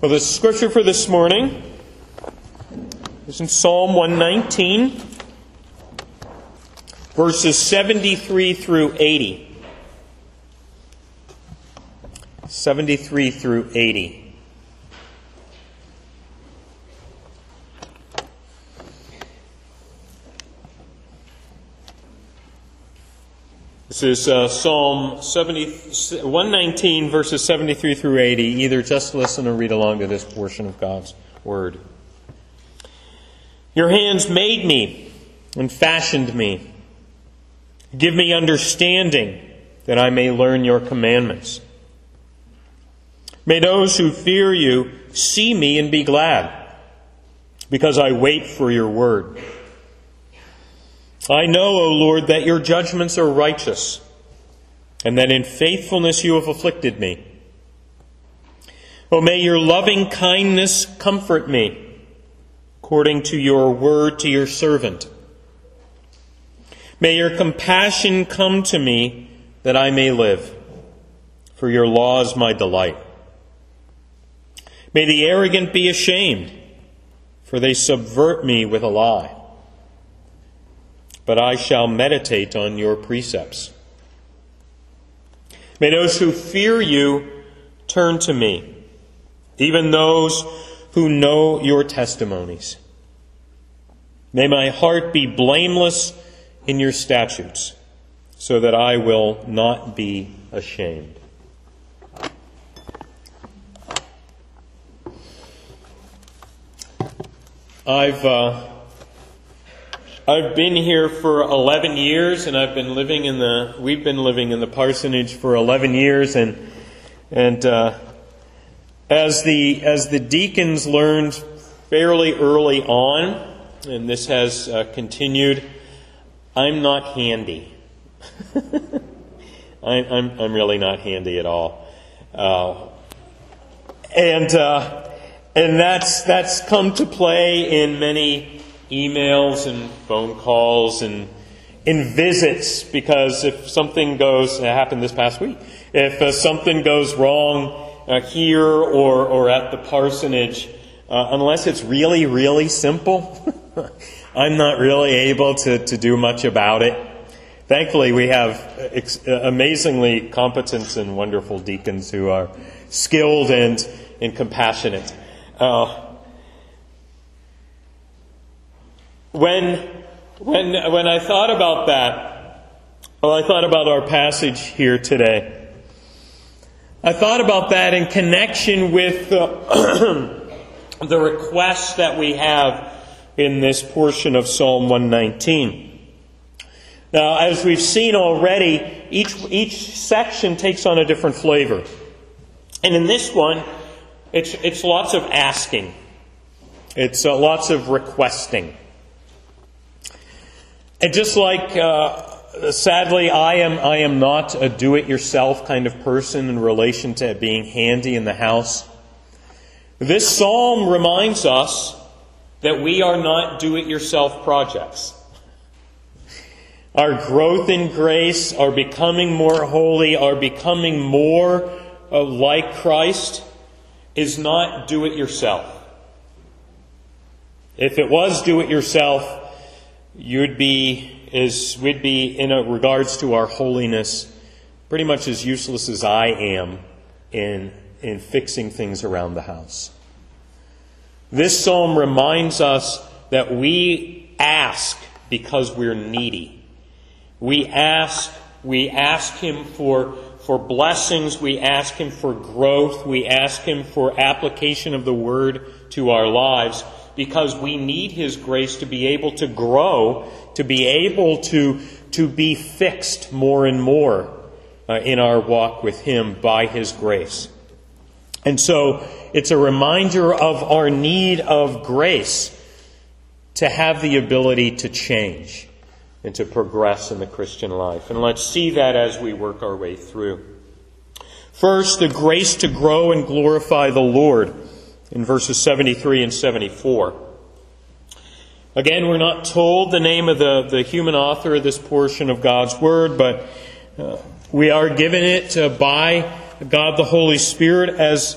Well, the scripture for this morning is in Psalm 119, verses 73 through 80. 73 through 80. This is Psalm 119, verses 73 through 80. Either just listen or read along to this portion of God's Word. Your hands made me and fashioned me. Give me understanding that I may learn your commandments. May those who fear you see me and be glad, because I wait for your word. I know, O Lord, that your judgments are righteous, and that in faithfulness you have afflicted me. O may your loving kindness comfort me, according to your word to your servant. May your compassion come to me, that I may live, for your law is my delight. May the arrogant be ashamed, for they subvert me with a lie. But I shall meditate on your precepts. May those who fear you turn to me, even those who know your testimonies. May my heart be blameless in your statutes, so that I will not be ashamed. I've been here for 11 years, and we've been living in the parsonage for 11 years, and as the deacons learned fairly early on, and this has continued, I'm not handy. I'm really not handy at all, and that's come to play in many emails and phone calls and in visits, because if something goes, it happened this past week, if something goes wrong here or at the parsonage, unless it's really, really simple, I'm not really able to do much about it. Thankfully, we have amazingly competent and wonderful deacons who are skilled and compassionate. When I thought about that, I thought about our passage here today. I thought about that in connection with the request that we have in this portion of Psalm 119. Now, as we've seen already, each section takes on a different flavor. And in this one, it's lots of asking. It's lots of requesting. And just like, sadly, I am not a do-it-yourself kind of person in relation to being handy in the house. This psalm reminds us that we are not do-it-yourself projects. Our growth in grace, our becoming more holy, our becoming more like Christ is not do-it-yourself. If it was do-it-yourself, we'd be in regards to our holiness pretty much as useless as I am in fixing things around the house. This psalm reminds us that we ask because we're needy. We ask Him for blessings. We ask Him for growth. We ask Him for application of the Word to our lives, because we need His grace to be able to grow, to be able to be fixed more and more in our walk with Him by His grace. And so it's a reminder of our need of grace to have the ability to change and to progress in the Christian life. And let's see that as we work our way through. First, the grace to grow and glorify the Lord in verses 73 and 74. Again, we're not told the name of the human author of this portion of God's Word, but we are given it by God the Holy Spirit as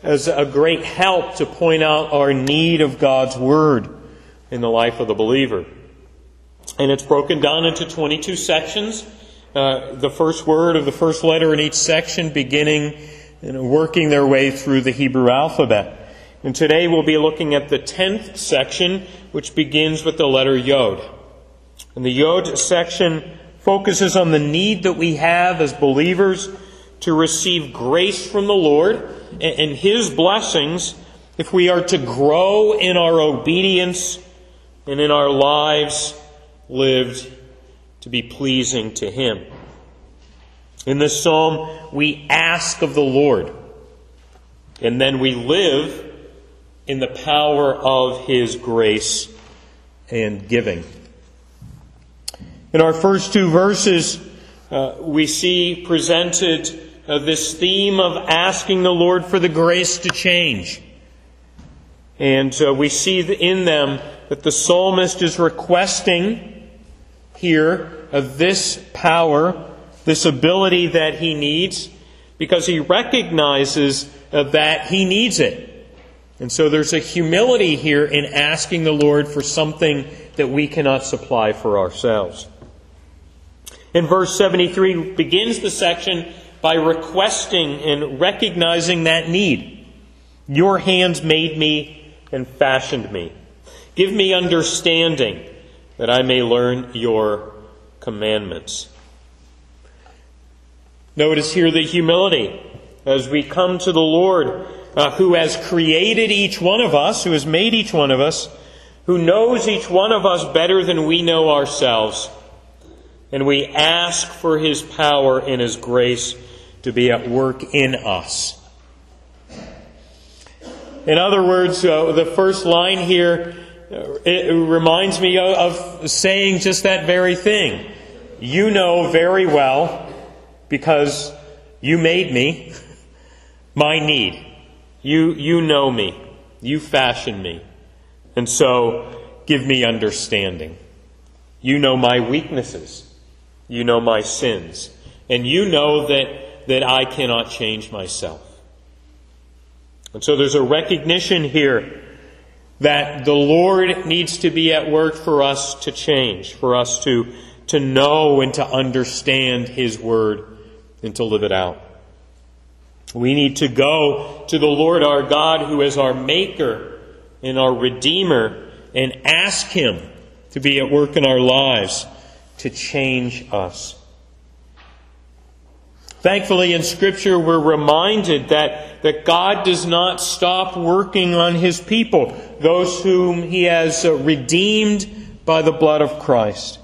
as a great help to point out our need of God's Word in the life of the believer. And it's broken down into 22 sections. The first word of the first letter in each section beginning and working their way through the Hebrew alphabet. And today we'll be looking at the 10th section, which begins with the letter Yod. And the Yod section focuses on the need that we have as believers to receive grace from the Lord and His blessings if we are to grow in our obedience and in our lives lived to be pleasing to Him. In this psalm, we ask of the Lord, and then we live in the power of His grace and giving. In our first two verses, we see presented this theme of asking the Lord for the grace to change. And we see in them that the psalmist is requesting here this power, this ability that he needs, because he recognizes that he needs it. And so there's a humility here in asking the Lord for something that we cannot supply for ourselves. In verse 73 begins the section by requesting and recognizing that need. Your hands made me and fashioned me. Give me understanding that I may learn your commandments. Notice here the humility as we come to the Lord who has created each one of us, who has made each one of us, who knows each one of us better than we know ourselves. And we ask for His power and His grace to be at work in us. In other words, the first line here, it reminds me of saying just that very thing. You know very well, because you made me, my need. You know me. You fashioned me. And so, give me understanding. You know my weaknesses. You know my sins. And you know that I cannot change myself. And so there's a recognition here that the Lord needs to be at work for us to change, for us to know and to understand His Word and to live it out. We need to go to the Lord our God, who is our Maker and our Redeemer, and ask Him to be at work in our lives to change us. Thankfully, in Scripture, we're reminded that God does not stop working on His people, those whom He has redeemed by the blood of Christ.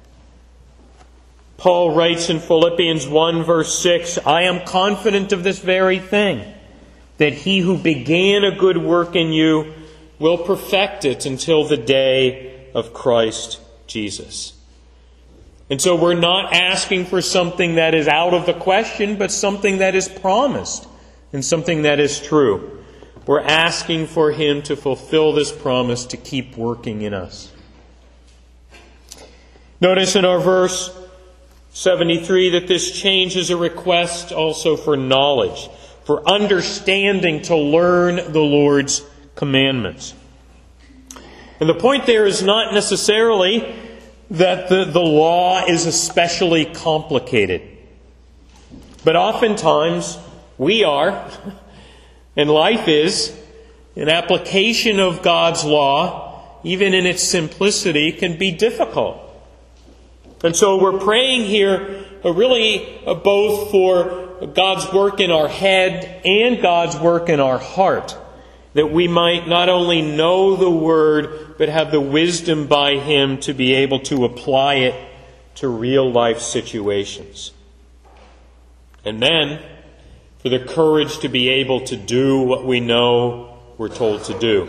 Paul writes in Philippians 1 verse 6, I am confident of this very thing, that He who began a good work in you will perfect it until the day of Christ Jesus. And so we're not asking for something that is out of the question, but something that is promised and something that is true. We're asking for Him to fulfill this promise to keep working in us. Notice in our verse 73 that this change is a request also for knowledge, for understanding to learn the Lord's commandments. And the point there is not necessarily that the law is especially complicated. But oftentimes we are, and life is, an application of God's law, even in its simplicity, can be difficult. And so we're praying here really both for God's work in our head and God's work in our heart, that we might not only know the Word, but have the wisdom by Him to be able to apply it to real life situations. And then, for the courage to be able to do what we know we're told to do.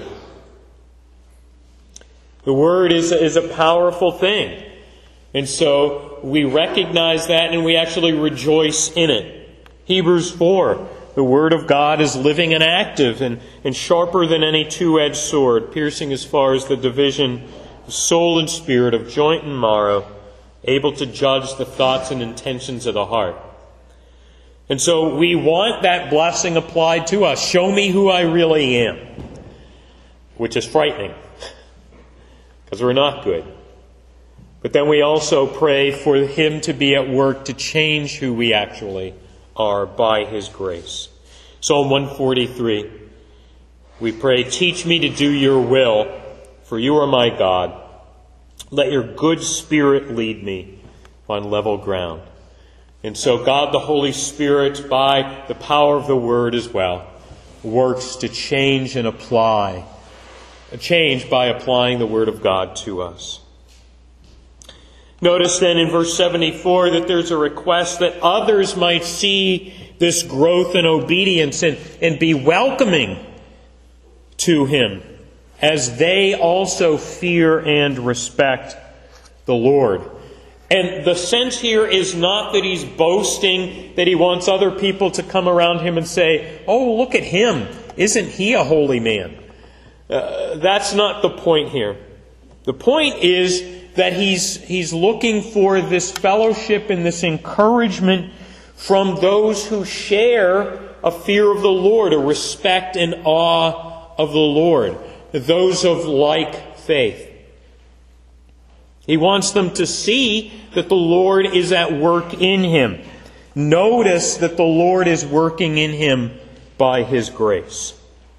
The Word is a powerful thing. And so we recognize that and we actually rejoice in it. Hebrews 4, the Word of God is living and active and sharper than any two-edged sword, piercing as far as the division of soul and spirit, of joint and marrow, able to judge the thoughts and intentions of the heart. And so we want that blessing applied to us. Show me who I really am. Which is frightening, because we're not good. But then we also pray for Him to be at work to change who we actually are by His grace. Psalm 143, we pray, teach me to do your will, for you are my God. Let your good Spirit lead me on level ground. And so God the Holy Spirit, by the power of the Word as well, works to change and apply. A change by applying the Word of God to us. Notice then in verse 74 that there's a request that others might see this growth in obedience and be welcoming to Him as they also fear and respect the Lord. And the sense here is not that he's boasting, that he wants other people to come around him and say, oh, look at him. Isn't he a holy man? That's not the point here. The point is that he's looking for this fellowship and this encouragement from those who share a fear of the Lord, a respect and awe of the Lord, those of like faith. He wants them to see that the Lord is at work in him. Notice that the Lord is working in him by His grace.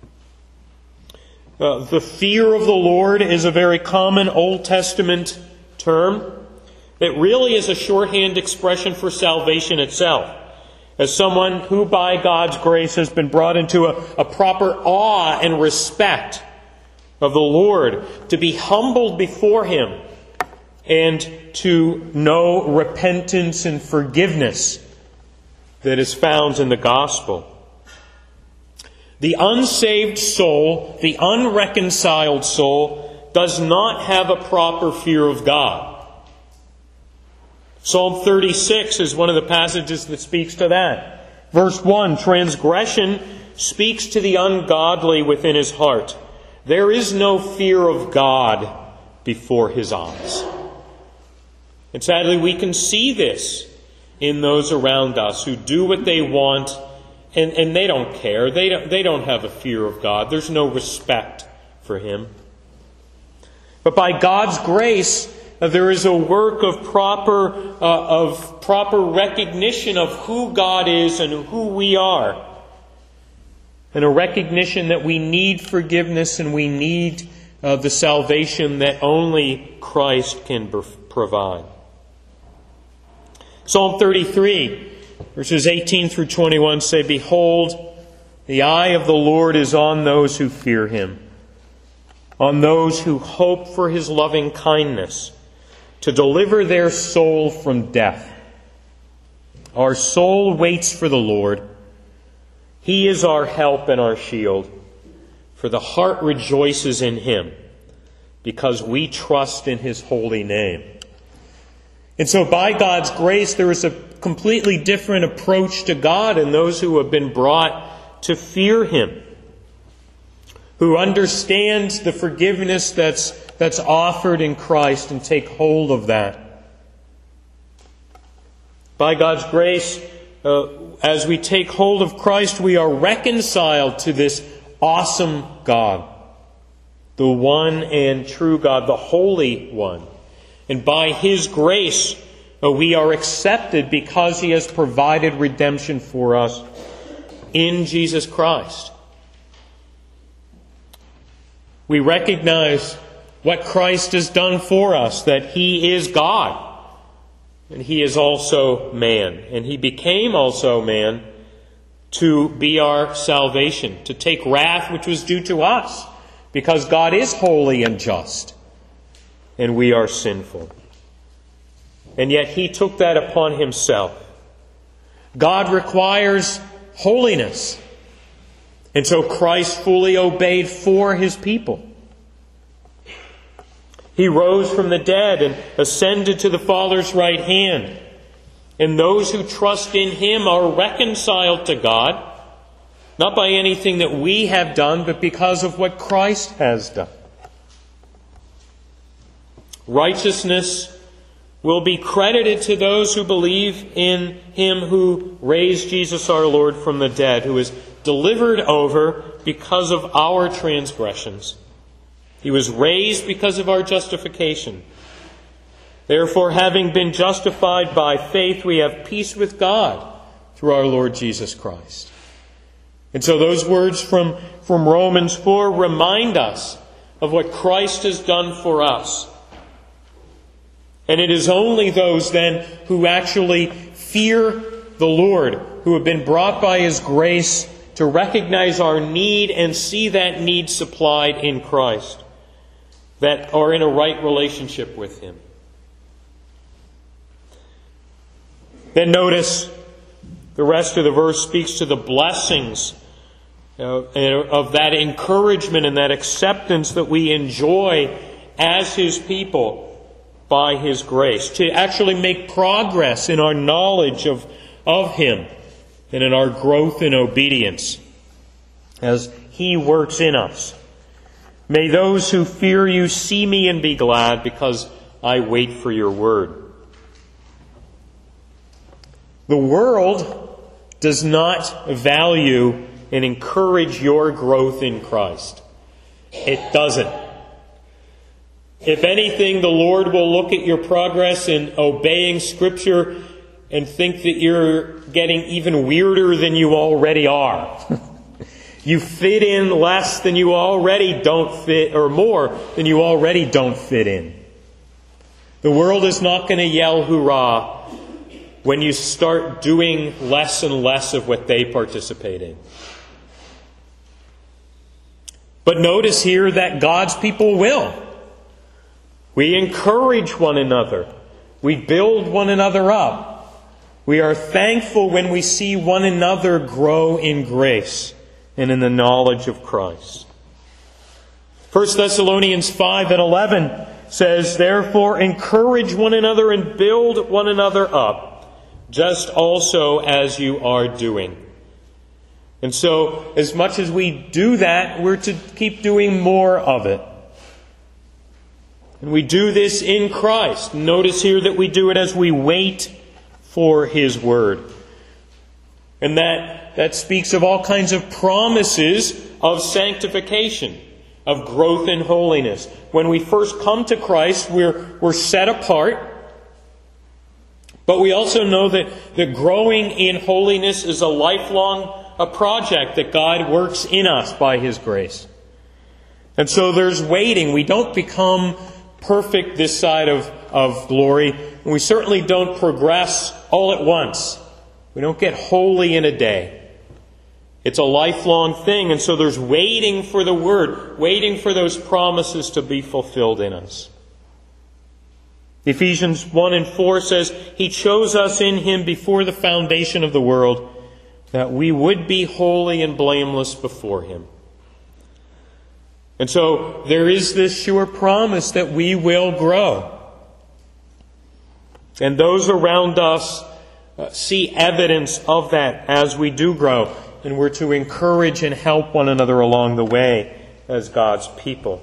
The fear of the Lord is a very common Old Testament term. It really is a shorthand expression for salvation itself. As someone who by God's grace has been brought into a proper awe and respect of the Lord, to be humbled before Him, and to know repentance and forgiveness that is found in the gospel. The unsaved soul, the unreconciled soul, does not have a proper fear of God. Psalm 36 is one of the passages that speaks to that. Verse 1, transgression speaks to the ungodly within his heart. There is no fear of God before His eyes. And sadly, we can see this in those around us who do what they want, and they don't care. They don't have a fear of God. There's no respect for Him. But by God's grace, there is a work of proper recognition of who God is and who we are, and a recognition that we need forgiveness and we need the salvation that only Christ can provide. Psalm 33, verses 18 through 21 say, behold, the eye of the Lord is on those who fear Him, on those who hope for His loving kindness, to deliver their soul from death. Our soul waits for the Lord. He is our help and our shield, for the heart rejoices in Him, because we trust in His holy name. And so by God's grace, there is a completely different approach to God in those who have been brought to fear Him, who understand the forgiveness that's offered in Christ and take hold of that. By God's grace, as we take hold of Christ, we are reconciled to this awesome God, the one and true God, the Holy One. And by His grace, we are accepted because He has provided redemption for us in Jesus Christ. We recognize what Christ has done for us, that He is God, and He is also man. And He became also man to be our salvation, to take wrath which was due to us, because God is holy and just, and we are sinful. And yet He took that upon Himself. God requires holiness. And so Christ fully obeyed for His people. He rose from the dead and ascended to the Father's right hand. And those who trust in Him are reconciled to God, not by anything that we have done, but because of what Christ has done. Righteousness will be credited to those who believe in Him who raised Jesus our Lord from the dead, who was delivered over because of our transgressions. He was raised because of our justification. Therefore, having been justified by faith, we have peace with God through our Lord Jesus Christ. And so those words from Romans 4 remind us of what Christ has done for us. And it is only those then who actually fear the Lord, who have been brought by His grace to recognize our need and see that need supplied in Christ, that are in a right relationship with Him. Then notice the rest of the verse speaks to the blessings of that encouragement and that acceptance that we enjoy as His people by His grace, to actually make progress in our knowledge of Him and in our growth in obedience as He works in us. May those who fear You see me and be glad, because I wait for Your word. The world does not value and encourage your growth in Christ. It doesn't. If anything, the Lord will look at your progress in obeying Scripture and think that you're getting even weirder than you already are. You fit in less than you already don't fit, or more than you already don't fit in. The world is not going to yell hurrah when you start doing less and less of what they participate in. But notice here that God's people will. We encourage one another. We build one another up. We are thankful when we see one another grow in grace and in the knowledge of Christ. 1 Thessalonians 5:11 says, "Therefore encourage one another and build one another up, just also as you are doing." And so, as much as we do that, we're to keep doing more of it. And we do this in Christ. Notice here that we do it as we wait for His word. And that speaks of all kinds of promises of sanctification, of growth in holiness. When we first come to Christ, we're set apart. But we also know that growing in holiness is a lifelong project that God works in us by His grace. And so there's waiting. We don't become perfect this side of glory. And we certainly don't progress all at once. We don't get holy in a day. It's a lifelong thing. And so there's waiting for the Word, waiting for those promises to be fulfilled in us. Ephesians 1:4 says, "He chose us in Him before the foundation of the world, that we would be holy and blameless before Him." And so there is this sure promise that we will grow. And those around us see evidence of that as we do grow. And we're to encourage and help one another along the way as God's people.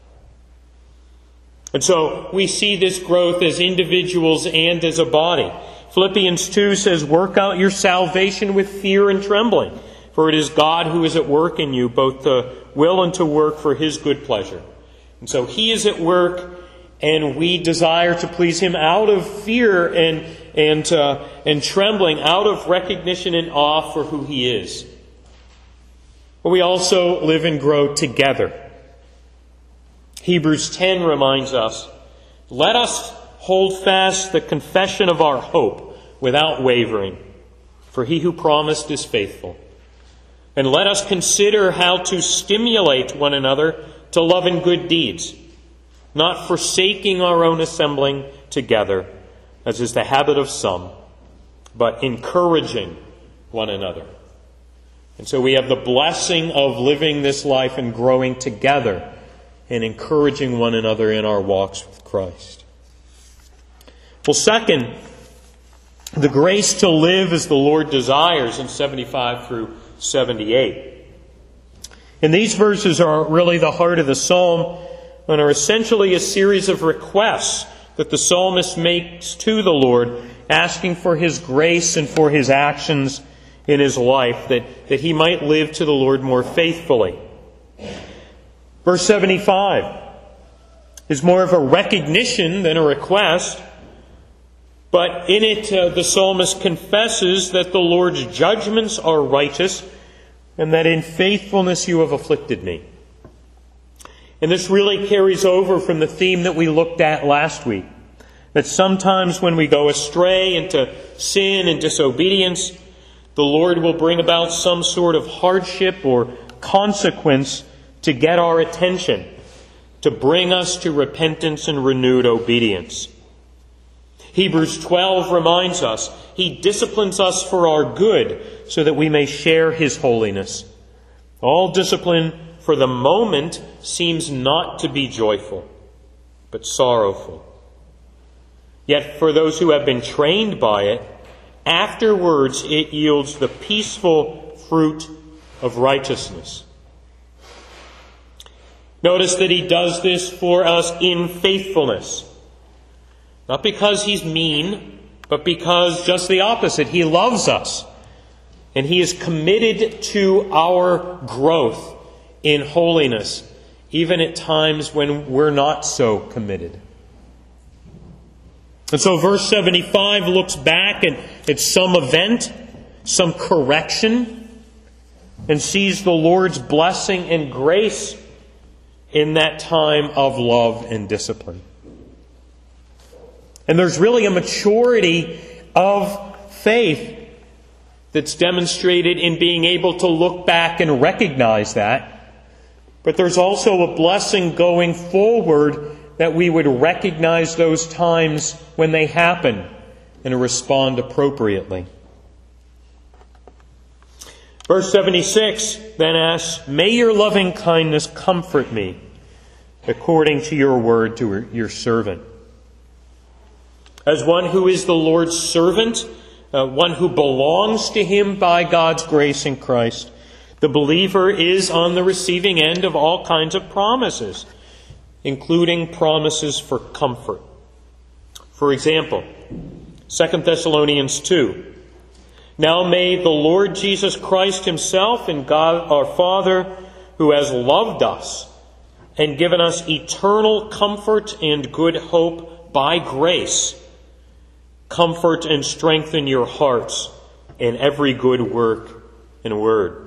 And so we see this growth as individuals and as a body. Philippians 2 says, "Work out your salvation with fear and trembling, for it is God who is at work in you, both to will and to work for His good pleasure." And so He is at work, and we desire to please Him out of fear and trembling, out of recognition and awe for who He is. But we also live and grow together. Hebrews 10 reminds us, "Let us hold fast the confession of our hope without wavering, for He who promised is faithful. And let us consider how to stimulate one another to love and good deeds, not forsaking our own assembling together, as is the habit of some, but encouraging one another." And so we have the blessing of living this life and growing together and encouraging one another in our walks with Christ. Well, second, the grace to live as the Lord desires in 75 through 78. And these verses are really the heart of the psalm and are essentially a series of requests that the psalmist makes to the Lord, asking for His grace and for His actions in his life, that he might live to the Lord more faithfully. Verse 75 is more of a recognition than a request, but in it the psalmist confesses that the Lord's judgments are righteous and that in faithfulness you have afflicted me. And this really carries over from the theme that we looked at last week, that sometimes when we go astray into sin and disobedience, the Lord will bring about some sort of hardship or consequence to get our attention, to bring us to repentance and renewed obedience. Hebrews 12 reminds us, He disciplines us for our good so that we may share His holiness. All discipline for the moment seems not to be joyful, but sorrowful. Yet for those who have been trained by it, afterwards it yields the peaceful fruit of righteousness. Notice that He does this for us in faithfulness. Not because He's mean, but because just the opposite. He loves us. And He is committed to our growth in holiness, even at times when we're not so committed. And so verse 75 looks back at some event, some correction, and sees the Lord's blessing and grace in that time of love and discipline. And there's really a maturity of faith that's demonstrated in being able to look back and recognize that. But there's also a blessing going forward that we would recognize those times when they happen and respond appropriately. Verse 76 then asks, "May your loving kindness comfort me, according to your word to your servant." As one who is the Lord's servant, one who belongs to Him by God's grace in Christ, the believer is on the receiving end of all kinds of promises, including promises for comfort. For example, 2 Thessalonians 2. "Now may the Lord Jesus Christ Himself and God our Father, who has loved us and given us eternal comfort and good hope by grace, comfort and strengthen your hearts in every good work and word."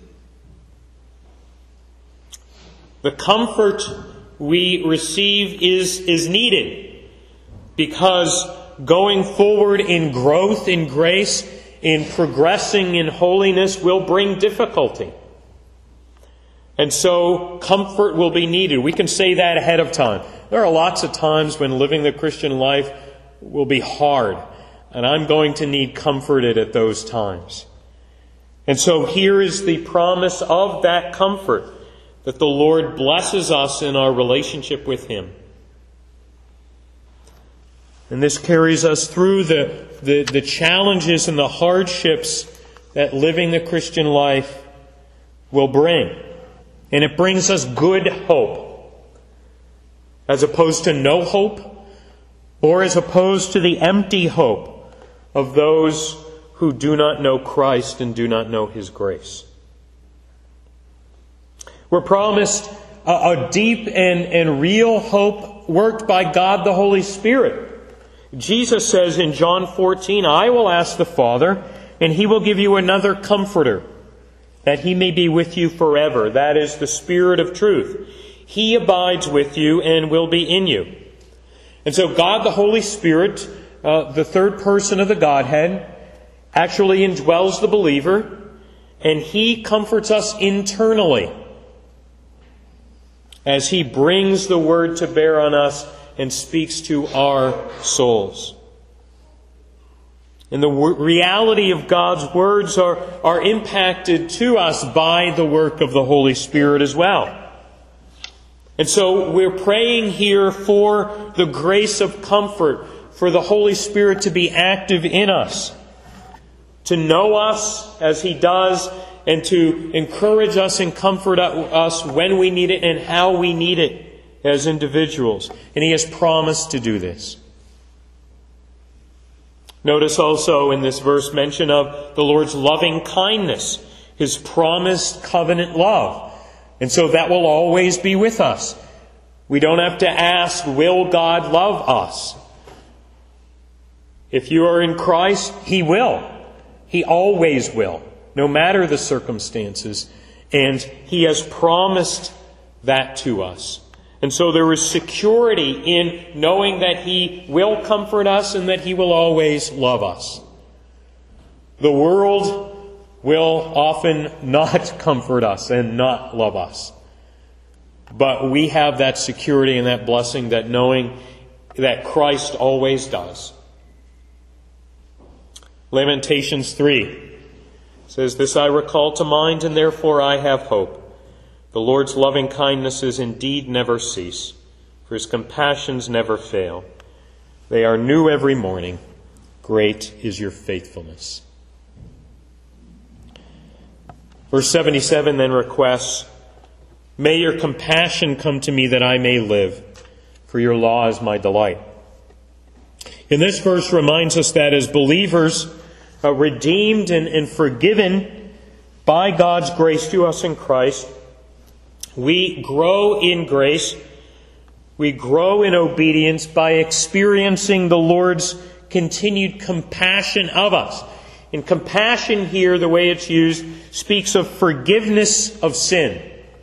The comfort we receive is needed because going forward in growth in grace, in progressing in holiness, will bring difficulty. And so comfort will be needed. We can say that ahead of time. There are lots of times when living the Christian life will be hard, and I'm going to need comforted at those times. And so here is the promise of that comfort, that the Lord blesses us in our relationship with Him. And this carries us through the challenges and the hardships that living the Christian life will bring. And it brings us good hope, as opposed to no hope, or as opposed to the empty hope of those who do not know Christ and do not know His grace. We're promised a deep and real hope worked by God the Holy Spirit. Jesus says in John 14, "I will ask the Father, and He will give you another Comforter, that He may be with you forever. That is the Spirit of truth. He abides with you and will be in you." And so God the Holy Spirit, the third person of the Godhead, actually indwells the believer, and He comforts us internally as He brings the Word to bear on us and speaks to our souls. And the reality of God's words are impacted to us by the work of the Holy Spirit as well. And so we're praying here for the grace of comfort, for the Holy Spirit to be active in us, to know us as He does, and to encourage us and comfort us when we need it and how we need it as individuals. And He has promised to do this. Notice also in this verse mention of the Lord's loving kindness, His promised covenant love. And so that will always be with us. We don't have to ask, will God love us? If you are in Christ, He will. He always will, no matter the circumstances. And He has promised that to us. And so there is security in knowing that He will comfort us and that He will always love us. The world will often not comfort us and not love us. But we have that security and that blessing, that knowing that Christ always does. Lamentations 3 says, "This I recall to mind, and therefore I have hope. The Lord's loving kindnesses indeed never cease, for His compassions never fail. They are new every morning. Great is your faithfulness." Verse 77 then requests, "May your compassion come to me that I may live, for your law is my delight." And this verse reminds us that as believers, redeemed and forgiven by God's grace to us in Christ, we grow in grace, we grow in obedience by experiencing the Lord's continued compassion of us. And compassion here, the way it's used, speaks of forgiveness of sin.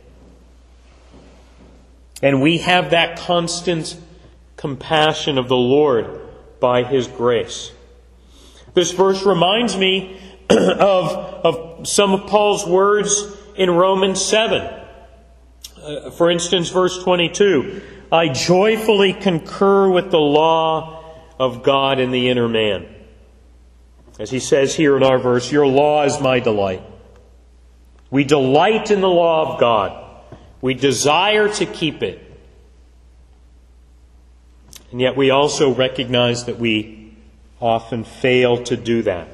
And we have that constant compassion of the Lord by His grace. This verse reminds me of some of Paul's words in Romans 7. For instance, verse 22, "I joyfully concur with the law of God in the inner man." As he says here in our verse, "Your law is my delight." We delight in the law of God. We desire to keep it. And yet we also recognize that we often fail to do that.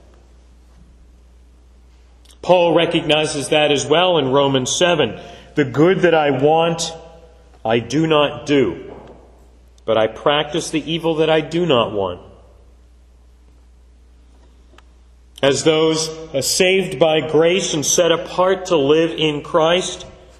Paul recognizes that as well in Romans 7. "The good that I want, I do not do, but I practice the evil that I do not want." As those saved by grace and set apart to live in Christ,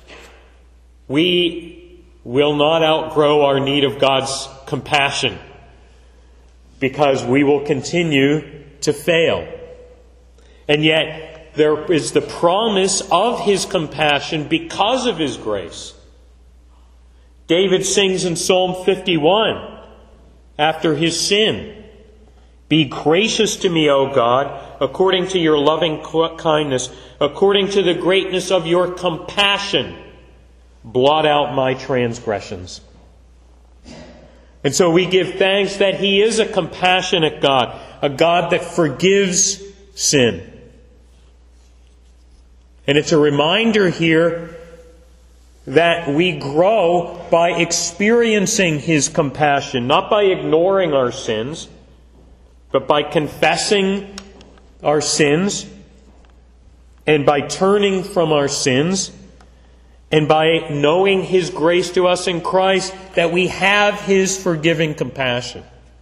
we will not outgrow our need of God's compassion, because we will continue to fail. And yet, there is the promise of His compassion because of His grace. David sings in Psalm 51, after his sin, "Be gracious to me, O God, according to your loving kindness, according to the greatness of your compassion, blot out my transgressions." And so we give thanks that He is a compassionate God, a God that forgives sin. And it's a reminder here that we grow by experiencing His compassion, not by ignoring our sins, but by confessing our sins, and by turning from our sins, and by knowing His grace to us in Christ, that we have His forgiving compassion.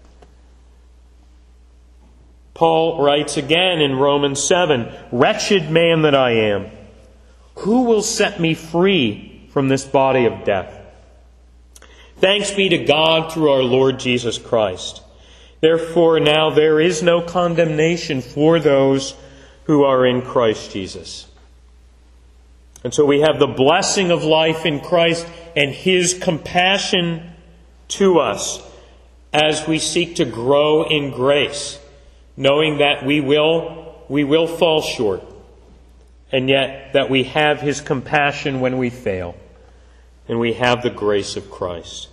Paul writes again in Romans 7, "Wretched man that I am, who will set me free from this body of death? Thanks be to God through our Lord Jesus Christ. Therefore now there is no condemnation for those who are in Christ Jesus." And so we have the blessing of life in Christ and His compassion to us as we seek to grow in grace, knowing that we will fall short, and yet that we have His compassion when we fail, and we have the grace of Christ.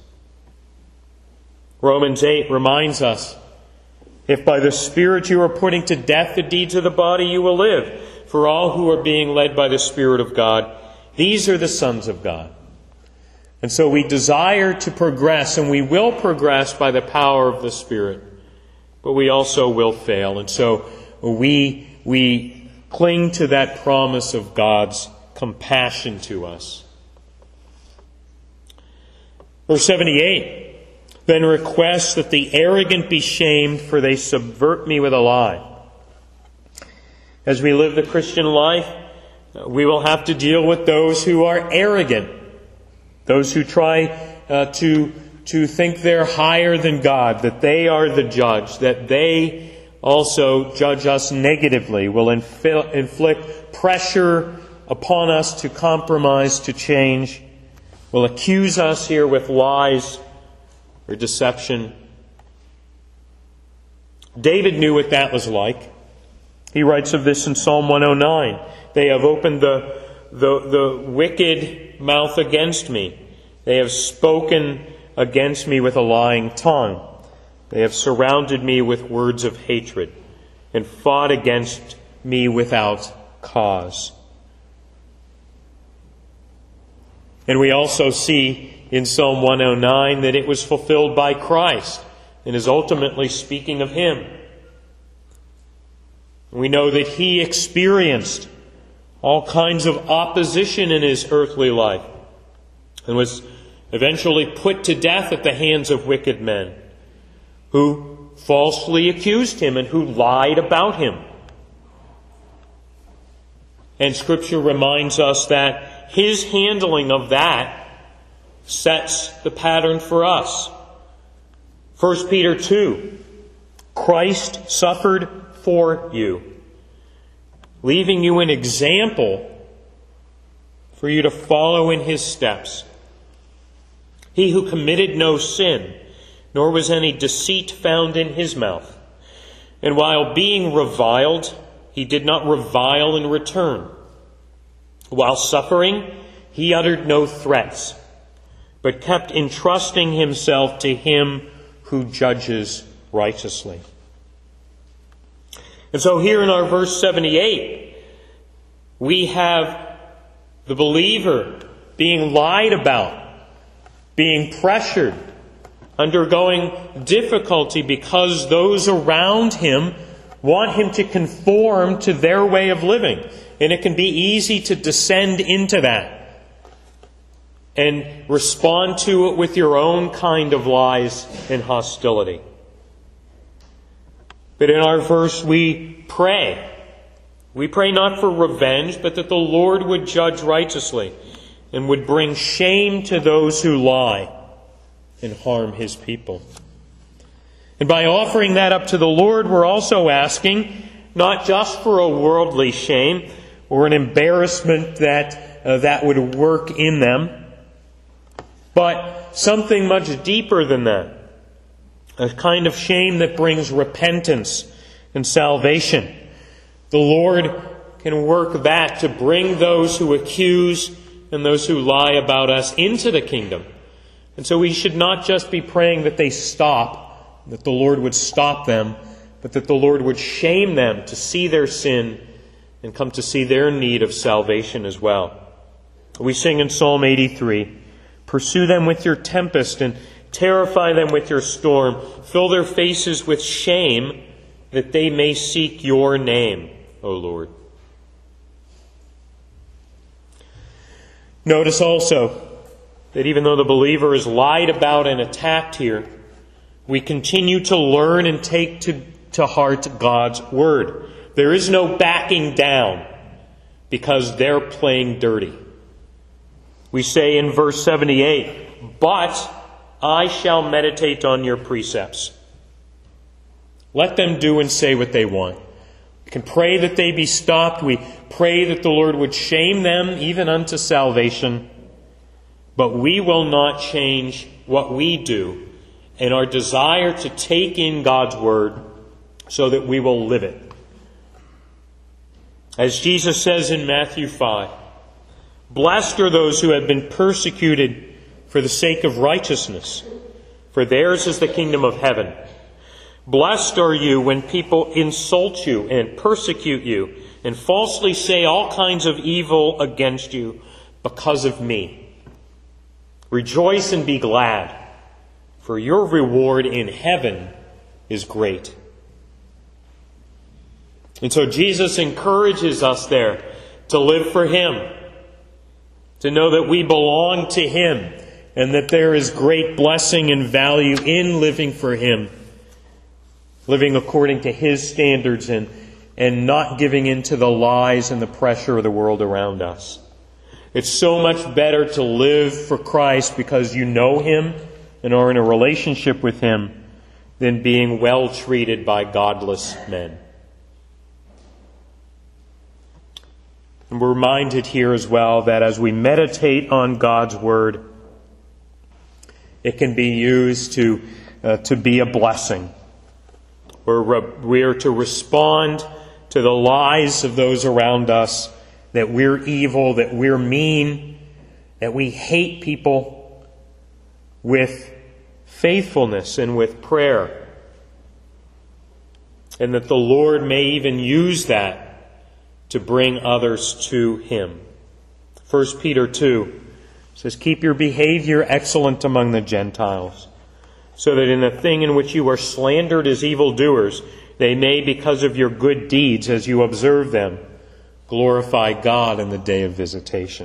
Romans 8 reminds us, "If by the Spirit you are putting to death the deeds of the body, you will live. For all who are being led by the Spirit of God, these are the sons of God." And so we desire to progress, and we will progress by the power of the Spirit. But we also will fail. And so we cling to that promise of God's compassion to us. Verse 78, then request that the arrogant be shamed, for they subvert me with a lie. As we live the Christian life, we will have to deal with those who are arrogant, those who try to think they're higher than God, that they are the judge, that they also judge us negatively, will inflict pressure upon us to compromise, to change, will accuse us here with lies or deception. David knew what that was like. He writes of this in Psalm 109. They have opened the wicked mouth against me. They have spoken against me with a lying tongue. They have surrounded me with words of hatred and fought against me without cause. And we also see in Psalm 109 that it was fulfilled by Christ and is ultimately speaking of Him. We know that He experienced all kinds of opposition in His earthly life and was eventually put to death at the hands of wicked men who falsely accused Him and who lied about Him. And Scripture reminds us that His handling of that sets the pattern for us. 1 Peter 2, Christ suffered for you, leaving you an example for you to follow in His steps. He who committed no sin, nor was any deceit found in His mouth. And while being reviled, He did not revile in return. While suffering, He uttered no threats, but kept entrusting Himself to Him who judges righteously. And so here in our verse 78, we have the believer being lied about, being pressured, undergoing difficulty because those around him want him to conform to their way of living. And it can be easy to descend into that and respond to it with your own kind of lies and hostility. But in our verse we pray. We pray not for revenge, but that the Lord would judge righteously and would bring shame to those who lie and harm His people. And by offering that up to the Lord, we're also asking not just for a worldly shame or an embarrassment that would work in them, but something much deeper than that. A kind of shame that brings repentance and salvation. The Lord can work that to bring those who accuse and those who lie about us into the kingdom. And so we should not just be praying that they stop, that the Lord would stop them, but that the Lord would shame them to see their sin and come to see their need of salvation as well. We sing in Psalm 83, "Pursue them with your tempest and terrify them with your storm. Fill their faces with shame that they may seek your name, O Lord." Notice also that even though the believer is lied about and attacked here, we continue to learn and take to heart God's Word. There is no backing down because they're playing dirty. We say in verse 78, "But I shall meditate on your precepts." Let them do and say what they want. We can pray that they be stopped. We pray that the Lord would shame them even unto salvation. But we will not change what we do and our desire to take in God's Word so that we will live it. As Jesus says in Matthew 5, "Blessed are those who have been persecuted for the sake of righteousness, for theirs is the kingdom of heaven. Blessed are you when people insult you and persecute you and falsely say all kinds of evil against you because of me. Rejoice and be glad, for your reward in heaven is great." And so Jesus encourages us there to live for Him, to know that we belong to Him, and that there is great blessing and value in living for Him, living according to His standards and not giving in to the lies and the pressure of the world around us. It's so much better to live for Christ because you know Him and are in a relationship with Him than being well treated by godless men. And we're reminded here as well that as we meditate on God's Word, it can be used to be a blessing. We are to respond to the lies of those around us, that we're evil, that we're mean, that we hate people, with faithfulness and with prayer. And that the Lord may even use that to bring others to Him. 1 Peter 2 says, "Keep your behavior excellent among the Gentiles, so that in the thing in which you are slandered as evildoers, they may, because of your good deeds, as you observe them, glorify God in the day of visitation."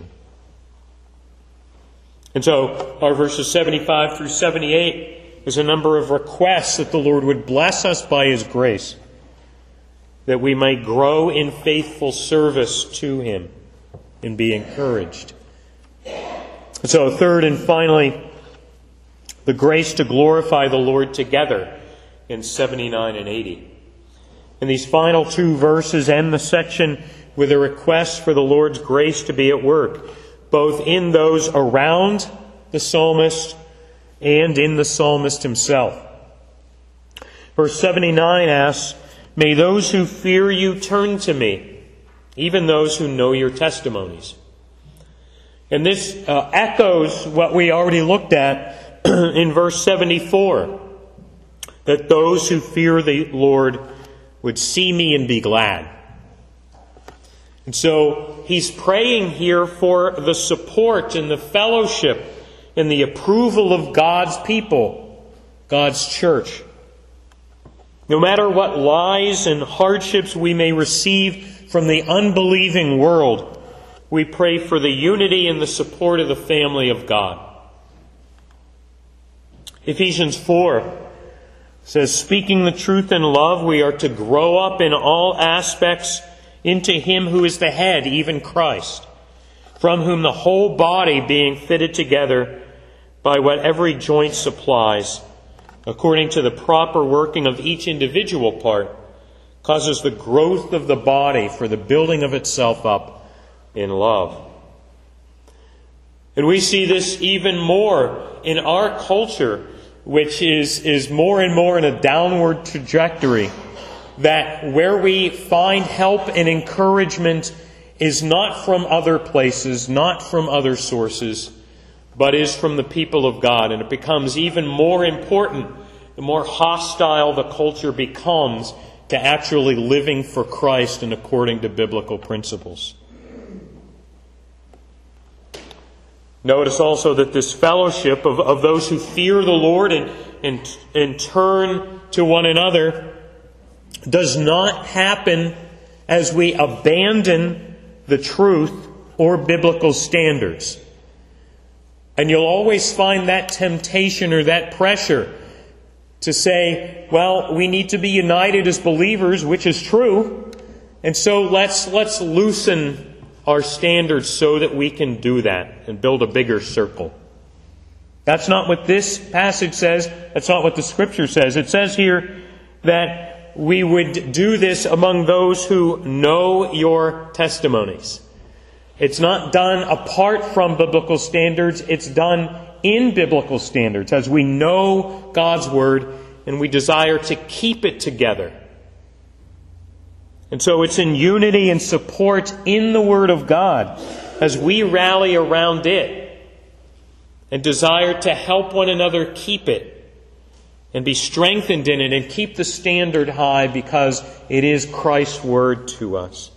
And so, our verses 75 through 78 is a number of requests that the Lord would bless us by His grace, that we may grow in faithful service to Him and be encouraged. And so, third and finally, the grace to glorify the Lord together in 79 and 80. And these final two verses end the section with a request for the Lord's grace to be at work, both in those around the psalmist and in the psalmist himself. Verse 79 asks, "May those who fear you turn to me, even those who know your testimonies." And this echoes what we already looked at in verse 74, that those who fear the Lord would see me and be glad. And so he's praying here for the support and the fellowship and the approval of God's people, God's church. No matter what lies and hardships we may receive from the unbelieving world, we pray for the unity and the support of the family of God. Ephesians 4 says, "Speaking the truth in love, we are to grow up in all aspects into Him who is the head, even Christ, from whom the whole body, being fitted together by what every joint supplies, according to the proper working of each individual part, causes the growth of the body for the building of itself up in love." And we see this even more in our culture, which is more and more in a downward trajectory, that where we find help and encouragement is not from other places, not from other sources, but is from the people of God. And it becomes even more important, the more hostile the culture becomes to actually living for Christ and according to biblical principles. Notice also that this fellowship of those who fear the Lord and turn to one another does not happen as we abandon the truth or biblical standards. And you'll always find that temptation or that pressure to say, well, we need to be united as believers, which is true, and so let's loosen our standards so that we can do that and build a bigger circle. That's not what this passage says. That's not what the Scripture says. It says here that we would do this among those who know your testimonies. It's not done apart from biblical standards. It's done in biblical standards as we know God's Word and we desire to keep it together. And so it's in unity and support in the Word of God as we rally around it and desire to help one another keep it and be strengthened in it and keep the standard high because it is Christ's Word to us.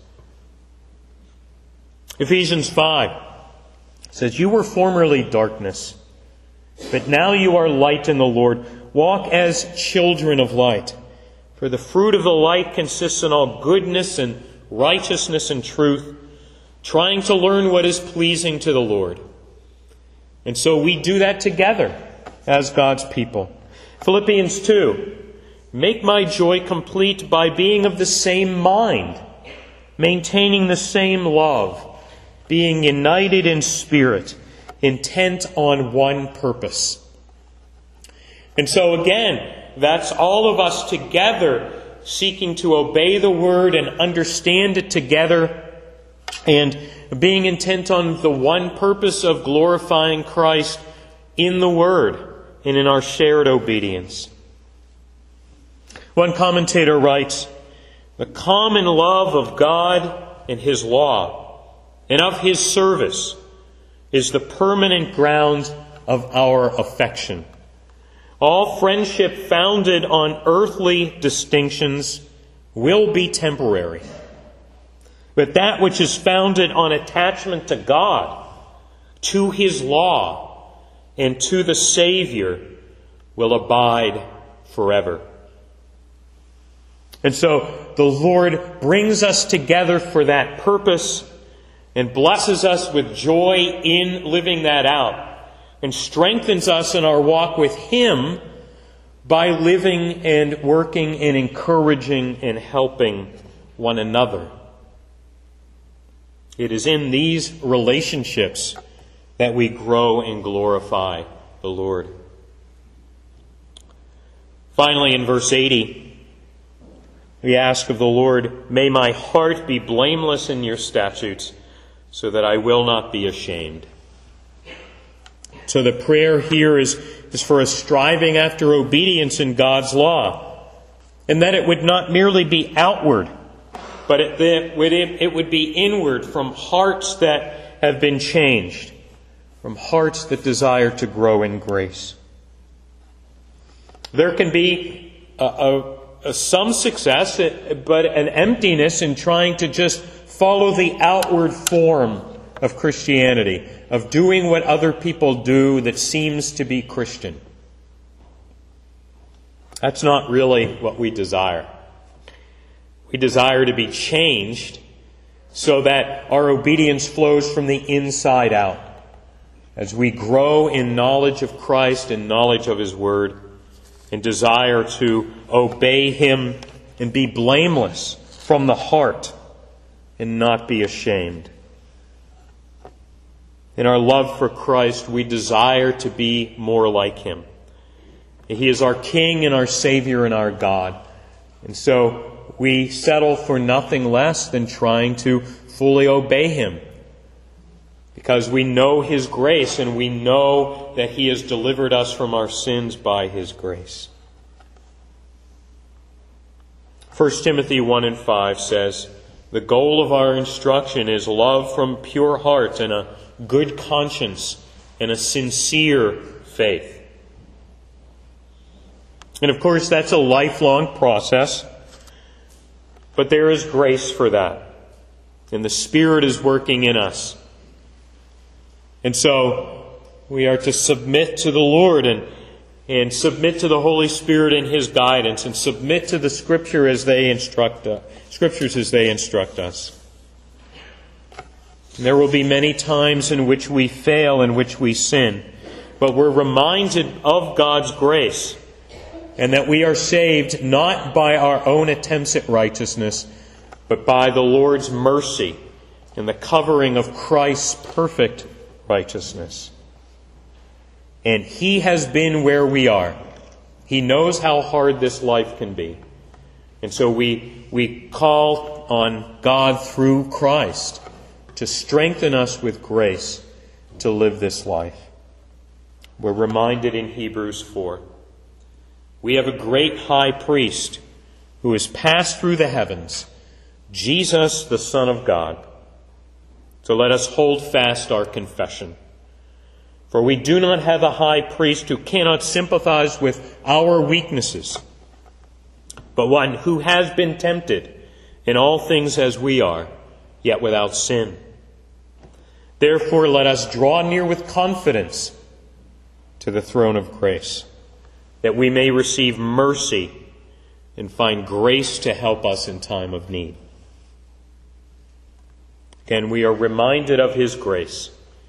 Ephesians 5 says, "You were formerly darkness, but now you are light in the Lord. Walk as children of light. For the fruit of the light consists in all goodness and righteousness and truth, trying to learn what is pleasing to the Lord. And so we do that together as God's people. Philippians 2, make my joy complete by being of the same mind, maintaining the same love, being united in spirit, intent on one purpose. And so again, that's all of us together seeking to obey the Word and understand it together, and being intent on the one purpose of glorifying Christ in the Word and in our shared obedience. One commentator writes, the common love of God and His law and of His service is the permanent ground of our affection. All friendship founded on earthly distinctions will be temporary. But that which is founded on attachment to God, to His law, and to the Savior will abide forever. And so the Lord brings us together for that purpose and blesses us with joy in living that out, and strengthens us in our walk with Him by living and working and encouraging and helping one another. It is in these relationships that we grow and glorify the Lord. Finally, in verse 80, we ask of the Lord, may my heart be blameless in your statutes, so that I will not be ashamed. So the prayer here is for a striving after obedience in God's law, and that it would not merely be outward, but it would be inward, from hearts that have been changed, from hearts that desire to grow in grace. There can be some success, but an emptiness in trying to just follow the outward form of Christianity, of doing what other people do that seems to be Christian. That's not really what we desire. We desire to be changed so that our obedience flows from the inside out, as we grow in knowledge of Christ and knowledge of His Word, and desire to obey Him and be blameless from the heart and not be ashamed. In our love for Christ, we desire to be more like Him. He is our King and our Savior and our God. And so we settle for nothing less than trying to fully obey Him, because we know His grace and we know that He has delivered us from our sins by His grace. 1 Timothy 1 and 5 says, the goal of our instruction is love from pure heart and a good conscience and a sincere faith. And of course, that's a lifelong process, but there is grace for that. And the Spirit is working in us. And so we are to submit to the Lord and submit to the Holy Spirit and His guidance, and submit to the Scriptures as they instruct us. And there will be many times in which we fail, in which we sin, but we're reminded of God's grace, and that we are saved not by our own attempts at righteousness, but by the Lord's mercy and the covering of Christ's perfect righteousness. And He has been where we are. He knows how hard this life can be. And so we call on God through Christ to strengthen us with grace to live this life. We're reminded in Hebrews 4, we have a great high priest who has passed through the heavens, Jesus, the Son of God. So let us hold fast our confession. For we do not have a high priest who cannot sympathize with our weaknesses, but one who has been tempted in all things as we are, yet without sin. Therefore, let us draw near with confidence to the throne of grace, that we may receive mercy and find grace to help us in time of need. Again, we are reminded of His grace,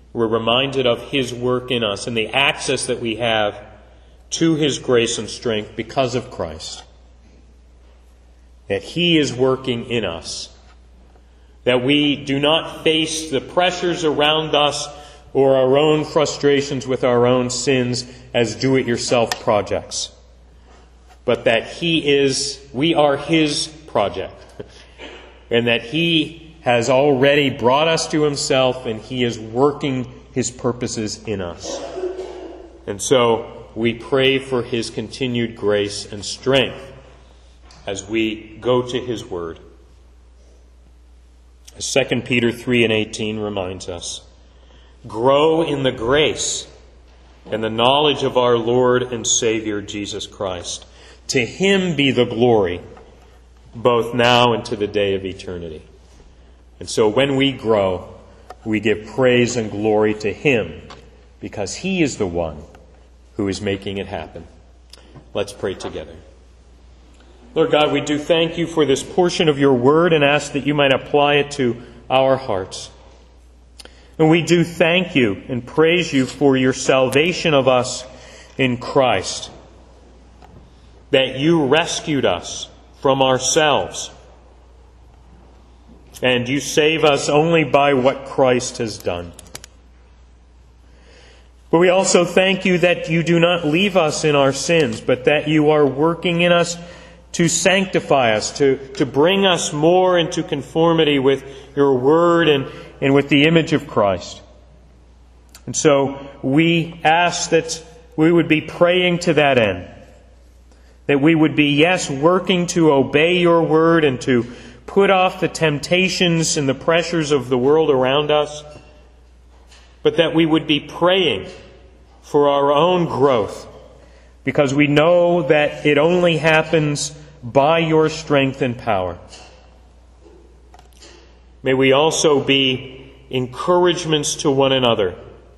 we're reminded of His work in us and the access that we have to His grace and strength because of Christ. That He is working in us. That we do not face the pressures around us or our own frustrations with our own sins as do-it-yourself projects. But that we are His project. And that He has already brought us to Himself and He is working His purposes in us. And so we pray for His continued grace and strength as we go to His Word. As 2 Peter 3:18 reminds us, grow in the grace and the knowledge of our Lord and Savior Jesus Christ. To Him be the glory, both now and to the day of eternity. And so when we grow, we give praise and glory to Him, because He is the one who is making it happen. Let's pray together. Lord God, we do thank You for this portion of Your Word and ask that You might apply it to our hearts. And we do thank You and praise You for Your salvation of us in Christ. That You rescued us from ourselves. And You save us only by what Christ has done. But we also thank You that You do not leave us in our sins, but that You are working in us to sanctify us, to bring us more into conformity with Your Word and with the image of Christ. And so we ask that we would be praying to that end. That we would be, yes, working to obey Your Word and to put off the temptations and the pressures of the world around us, but that we would be praying for our own growth, because we know that it only happens by Your strength and power. May we also be encouragements to one another.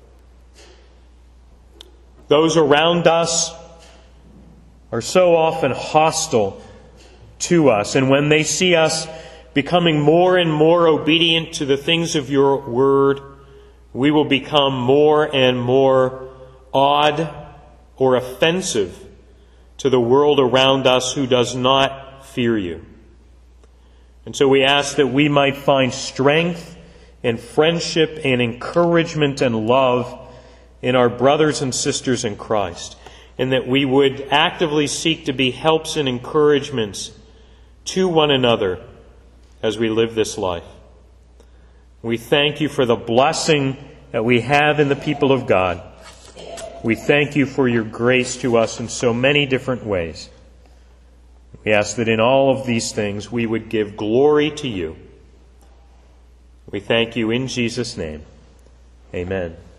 Those around us are so often hostile to us, and when they see us becoming more and more obedient to the things of Your Word, we will become more and more odd or offensive to the world around us who does not fear You. And so we ask that we might find strength and friendship and encouragement and love in our brothers and sisters in Christ, and that we would actively seek to be helps and encouragements to one another as we live this life. We thank You for the blessing that we have in the people of God. We thank You for Your grace to us in so many different ways. We ask that in all of these things we would give glory to You. We thank You in Jesus' name. Amen.